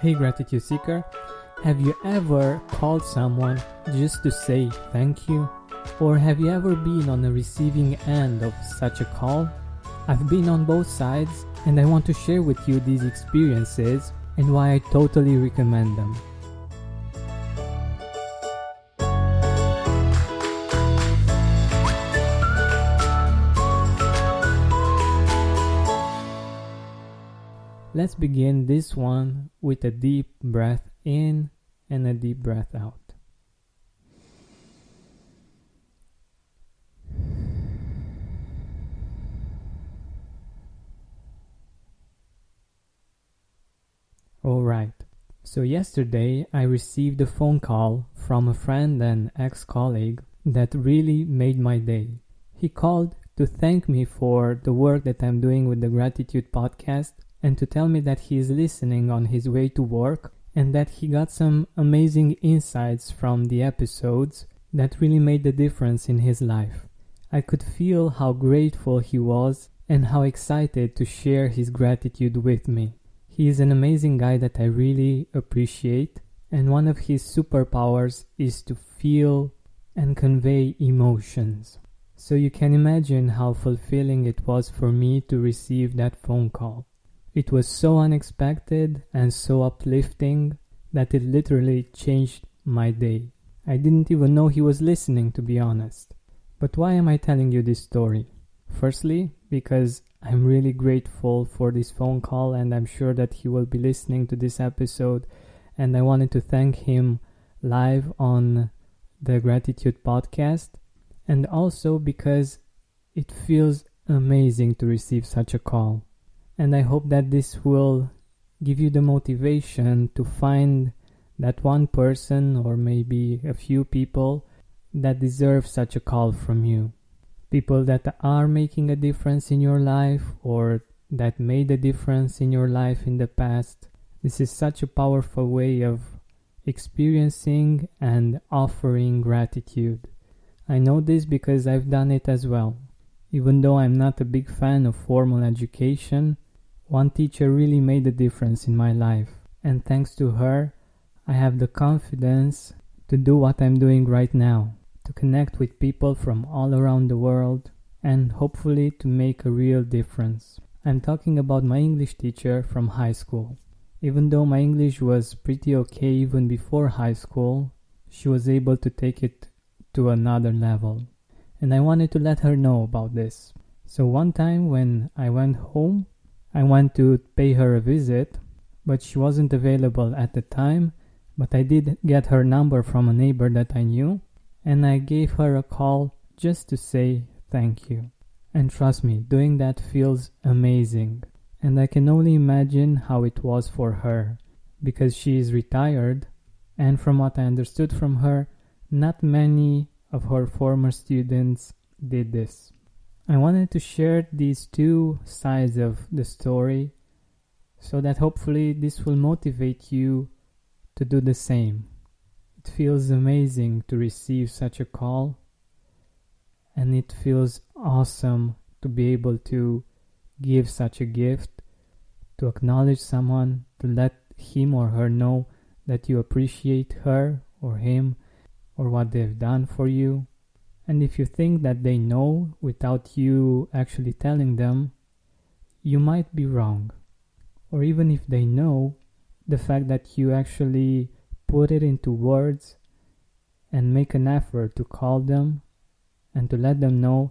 Hey Gratitude Seeker, have you ever called someone just to say thank you? Or have you ever been on the receiving end of such a call? I've been on both sides and I want to share with you these experiences and why I totally recommend them. Let's begin this one with a deep breath in and a deep breath out. Alright, so yesterday I received a phone call from a friend and ex-colleague that really made my day. He called to thank me for the work that I'm doing with the Gratitude Podcast and to tell me that he is listening on his way to work and that he got some amazing insights from the episodes that really made the difference in his life. I could feel how grateful he was and how excited to share his gratitude with me. He is an amazing guy that I really appreciate, and one of his superpowers is to feel and convey emotions. So you can imagine how fulfilling it was for me to receive that phone call. It was so unexpected and so uplifting that it literally changed my day. I didn't even know he was listening, to be honest. But why am I telling you this story? Firstly, because I'm really grateful for this phone call and I'm sure that he will be listening to this episode, and I wanted to thank him live on the Gratitude Podcast, and also because it feels amazing to receive such a call. And I hope that this will give you the motivation to find that one person or maybe a few people that deserve such a call from you. People that are making a difference in your life or that made a difference in your life in the past. This is such a powerful way of experiencing and offering gratitude. I know this because I've done it as well. Even though I'm not a big fan of formal education, one teacher really made a difference in my life. And thanks to her, I have the confidence to do what I'm doing right now, to connect with people from all around the world and hopefully to make a real difference. I'm talking about my English teacher from high school. Even though my English was pretty okay even before high school, she was able to take it to another level. And I wanted to let her know about this. So one time when I went home, I went to pay her a visit, but she wasn't available at the time, but I did get her number from a neighbor that I knew, and I gave her a call just to say thank you. And trust me, doing that feels amazing. And I can only imagine how it was for her, because she is retired, and from what I understood from her, not many of her former students did this. I wanted to share these two sides of the story so that hopefully this will motivate you to do the same. It feels amazing to receive such a call, and it feels awesome to be able to give such a gift, to acknowledge someone, to let him or her know that you appreciate her or him or what they've done for you. And if you think that they know without you actually telling them, you might be wrong. Or even if they know, the fact that you actually put it into words and make an effort to call them and to let them know,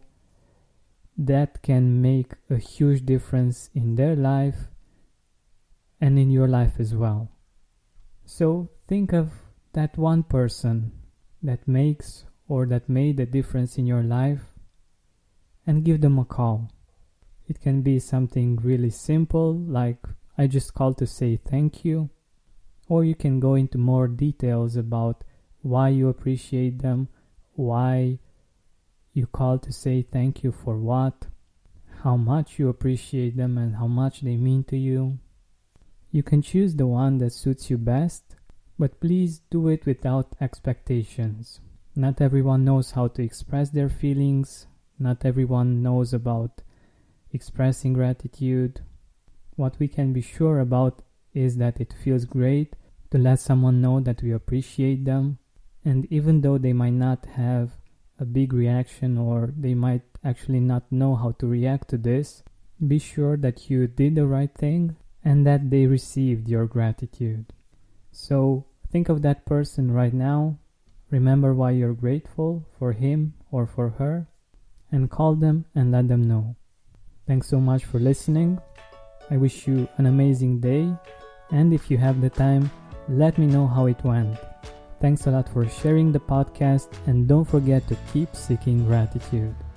that can make a huge difference in their life and in your life as well. So think of that one person that makes or that made a difference in your life and give them a call. It can be something really simple like I just called to say thank you, or you can go into more details about why you appreciate them, why you called to say thank you for what, how much you appreciate them and how much they mean to you. You can choose the one that suits you best, but please do it without expectations. Not everyone knows how to express their feelings. Not everyone knows about expressing gratitude. What we can be sure about is that it feels great to let someone know that we appreciate them. And even though they might not have a big reaction or they might actually not know how to react to this, be sure that you did the right thing and that they received your gratitude. So think of that person right now, remember why you're grateful for him or for her, and call them and let them know. Thanks so much for listening. I wish you an amazing day, and if you have the time, let me know how it went. Thanks a lot for sharing the podcast, and don't forget to keep seeking gratitude.